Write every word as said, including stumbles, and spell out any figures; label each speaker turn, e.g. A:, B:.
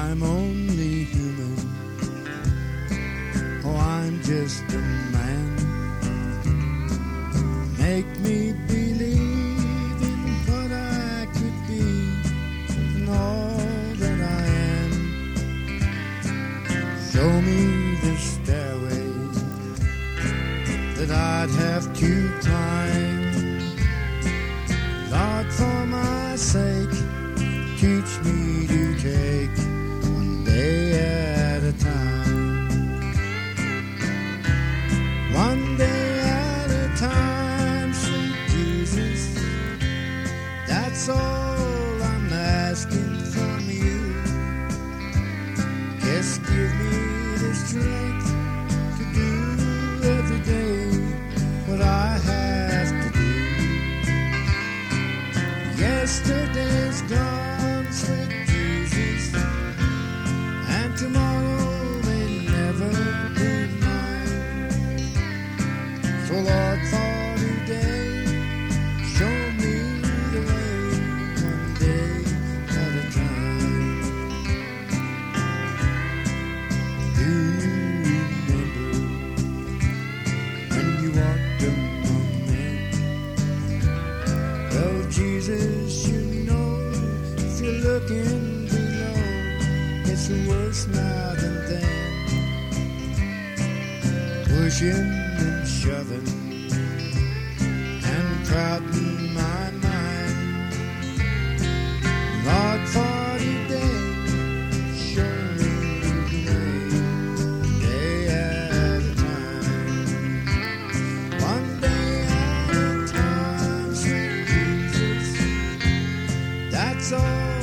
A: I'm only human. Oh, I'm just a man. Make me believe in what I could be and all that I am. Show me the stairway that I'd have to climb. Lord, for my sake, teach me to take one day at a time. One day at a time, sweet Jesus, that's all I'm asking from you. Just give me the strength to do every day what I have to do. Yesterday's gone, sweet Jesus, and tomorrow may never be mine. So Lord, for today, show me the way, one day at a time. Do you remember when you walked among men? Well, Jesus, you know, if you're looking below, it's worse now than then. Pushing and shoving and crowding my mind. Lord, for today, show me the way, one day at a time. One day at a time, sweet Jesus, that's all